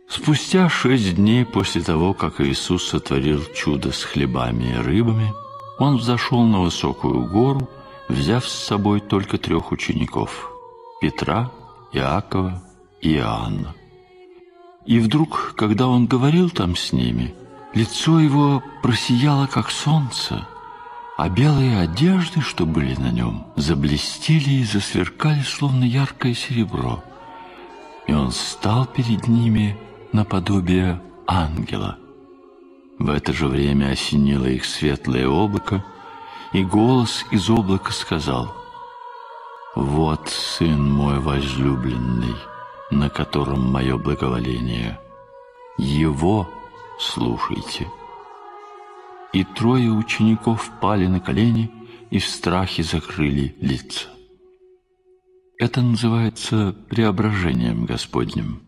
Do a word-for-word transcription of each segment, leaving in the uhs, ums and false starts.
Спустя шесть дней после того, как Иисус сотворил чудо с хлебами и рыбами, Он взошел на высокую гору, взяв с собой только трех учеников – Петра, Иакова и Иоанна. И вдруг, когда Он говорил там с ними, лицо Его просияло, как солнце, а белые одежды, что были на Нем, заблестели и засверкали, словно яркое серебро. И Он стал перед ними наподобие ангела. В это же время осенило их светлое облако, и голос из облака сказал: «Вот Сын мой возлюбленный, на котором мое благоволение. Его слушайте». И трое учеников пали на колени и в страхе закрыли лица. Это называется преображением Господним.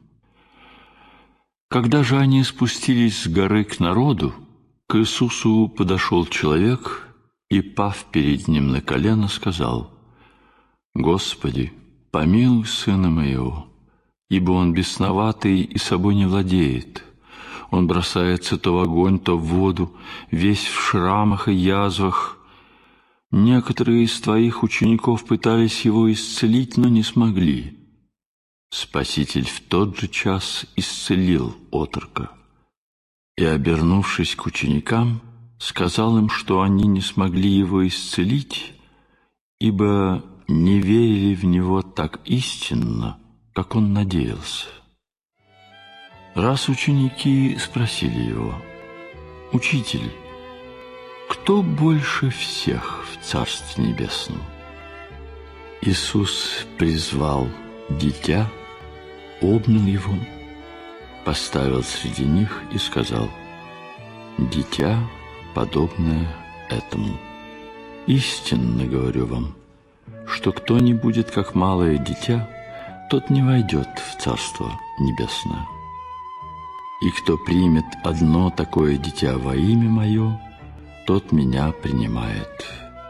Когда же они спустились с горы к народу, к Иисусу подошел человек и, пав перед Ним на колено, сказал: «Господи, помилуй сына моего, ибо он бесноватый и собой не владеет. Он бросается то в огонь, то в воду, весь в шрамах и язвах. Некоторые из твоих учеников пытались его исцелить, но не смогли». Спаситель в тот же час исцелил отрока и, обернувшись к ученикам, сказал им, что они не смогли его исцелить, ибо не верили в него так истинно, как он надеялся. Раз ученики спросили его: «Учитель, кто больше всех в Царстве Небесном?» Иисус призвал дитя, обнял его, поставил среди них и сказал: «Дитя, подобное этому. Истинно говорю вам, что кто не будет как малое дитя, тот не войдет в Царство Небесное. И кто примет одно такое дитя во имя Мое, тот Меня принимает.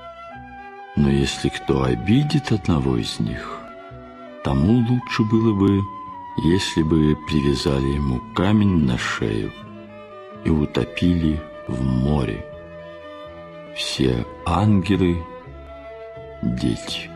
Но если кто обидит одного из них, тому лучше было бы, если бы привязали ему камень на шею и утопили в море. Все ангелы – дети».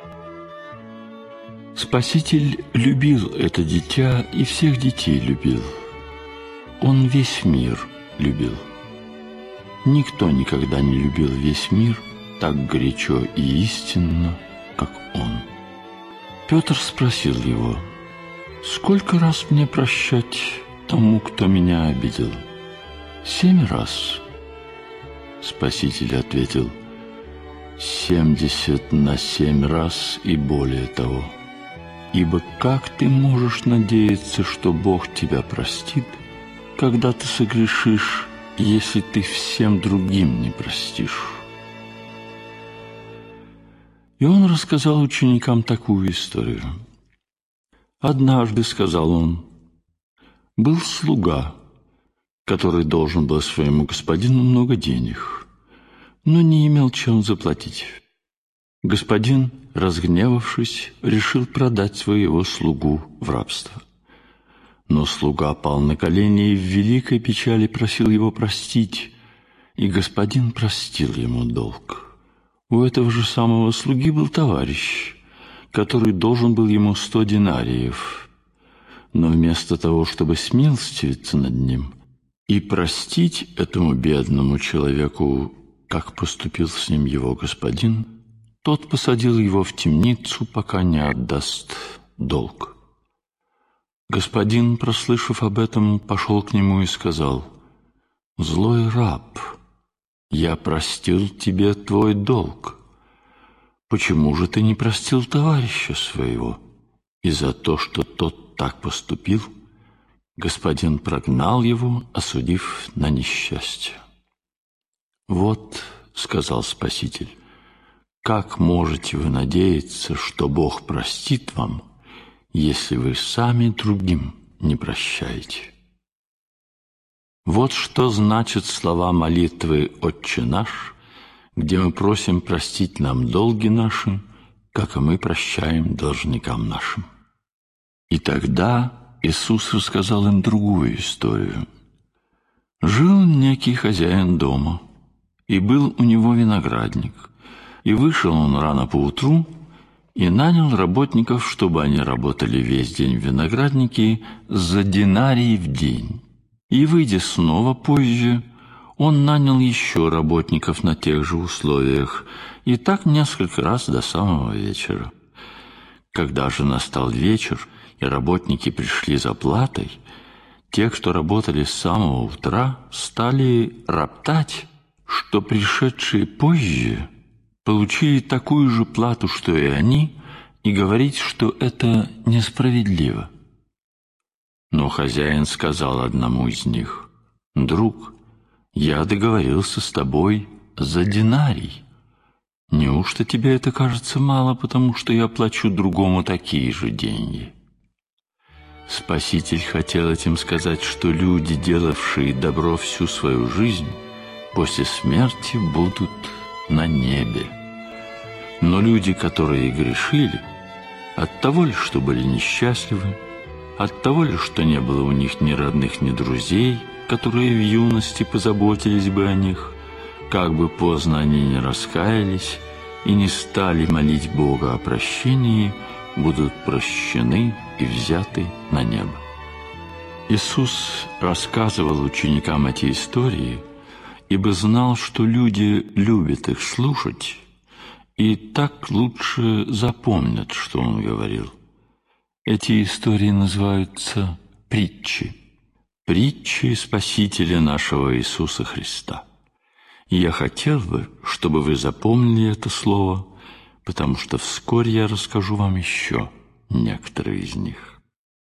Спаситель любил это дитя и всех детей любил. Он весь мир любил. Никто никогда не любил весь мир так горячо и истинно, как Он. Петр спросил его: «Сколько раз мне прощать тому, кто меня обидел? Семь раз?» Спаситель ответил: «Семьдесят на семь раз и более того. Ибо как ты можешь надеяться, что Бог тебя простит, когда ты согрешишь, если ты всем другим не простишь?» И он рассказал ученикам такую историю. «Однажды, — сказал он, — был слуга, который должен был своему господину много денег, но не имел чем заплатить. Господин, разгневавшись, решил продать своего слугу в рабство. Но слуга пал на колени и в великой печали просил его простить, и господин простил ему долг. У этого же самого слуги был товарищ, который должен был ему сто динариев. Но вместо того, чтобы смилостивиться над ним и простить этому бедному человеку, как поступил с ним его господин, тот посадил его в темницу, пока не отдаст долг. Господин, прослышав об этом, пошел к нему и сказал: «Злой раб, я простил тебе твой долг. Почему же ты не простил товарища своего?» И за то, что тот так поступил, господин прогнал его, осудив на несчастье. «Вот, — сказал Спаситель, — как можете вы надеяться, что Бог простит вам, если вы сами другим не прощаете?» Вот что значит слова молитвы «Отче наш», где мы просим простить нам долги наши, как и мы прощаем должникам нашим. И тогда Иисус рассказал им другую историю. Жил некий хозяин дома, и был у него виноградник. И вышел он рано поутру и нанял работников, чтобы они работали весь день в винограднике за динарий в день. И, выйдя снова позже, он нанял еще работников на тех же условиях, и так несколько раз до самого вечера. Когда же настал вечер, и работники пришли за платой, те, кто работали с самого утра, стали роптать, что пришедшие позже получили такую же плату, что и они, и говорить, что это несправедливо. Но хозяин сказал одному из них: «Друг, я договорился с тобой за динарий. Неужто тебе это кажется мало, потому что я плачу другому такие же деньги?» Спаситель хотел этим сказать, что люди, делавшие добро всю свою жизнь, после смерти будут на небе. Но люди, которые грешили, от того ли, что были несчастливы, от того ли, что не было у них ни родных, ни друзей, которые в юности позаботились бы о них, как бы поздно они не раскаялись и не стали молить Бога о прощении, будут прощены и взяты на небо. Иисус рассказывал ученикам эти истории, ибо знал, что люди любят их слушать, и так лучше запомнят, что Он говорил. Эти истории называются притчи. Притчи Спасителя нашего Иисуса Христа. И я хотел бы, чтобы вы запомнили это слово, потому что вскоре я расскажу вам еще некоторые из них.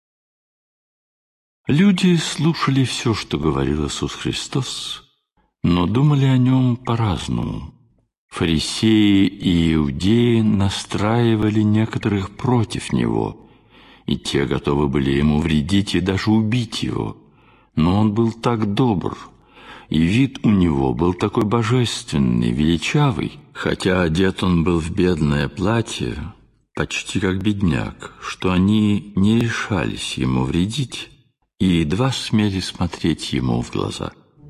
Люди слушали все, что говорил Иисус Христос, но думали о Нем по-разному. Фарисеи и иудеи настраивали некоторых против Него, и те готовы были Ему вредить и даже убить Его. Но Он был так добр, и вид у Него был такой божественный, величавый, хотя одет Он был в бедное платье, почти как бедняк, что они не решались Ему вредить и едва смели смотреть Ему в глаза.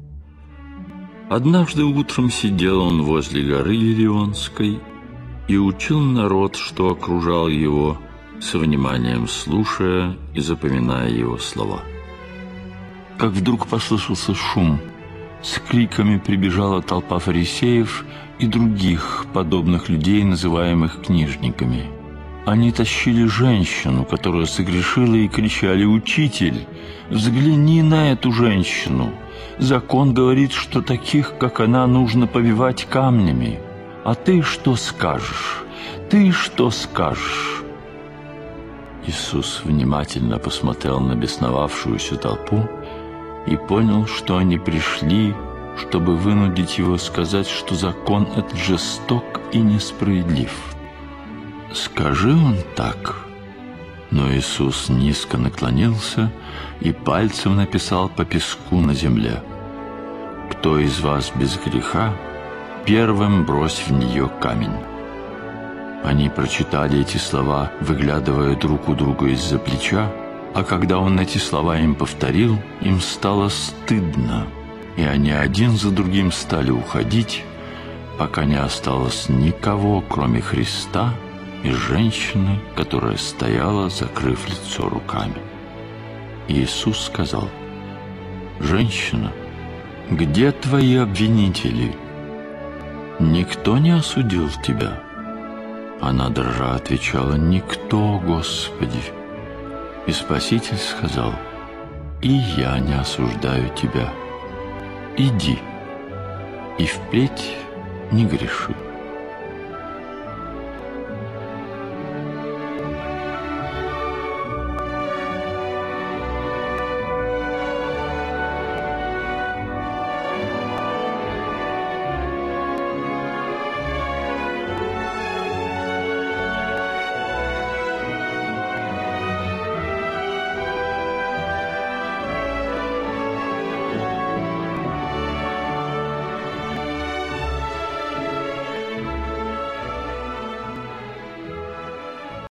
Однажды утром сидел Он возле горы Елеонской и учил народ, что окружал Его, со вниманием слушая и запоминая Его слова. Как вдруг послышался шум, с криками прибежала толпа фарисеев и других подобных людей, называемых книжниками. Они тащили женщину, которая согрешила, и кричали: «Учитель, взгляни на эту женщину! Закон говорит, что таких, как она, нужно побивать камнями. А ты что скажешь? Ты что скажешь?» Иисус внимательно посмотрел на бесновавшуюся толпу и понял, что они пришли, чтобы вынудить Его сказать, что закон этот жесток и несправедлив. Скажи Он так. Но Иисус низко наклонился и пальцем написал по песку на земле: «Кто из вас без греха, первым брось в нее камень». Они прочитали эти слова, выглядывая друг у друга из-за плеча, а когда Он эти слова им повторил, им стало стыдно, и они один за другим стали уходить, пока не осталось никого, кроме Христа и женщины, которая стояла, закрыв лицо руками. И Иисус сказал: «Женщина, где твои обвинители? Никто не осудил тебя?» Она дрожа отвечала: «Никто, Господи». И Спаситель сказал: «И я не осуждаю тебя. Иди, и впредь не греши».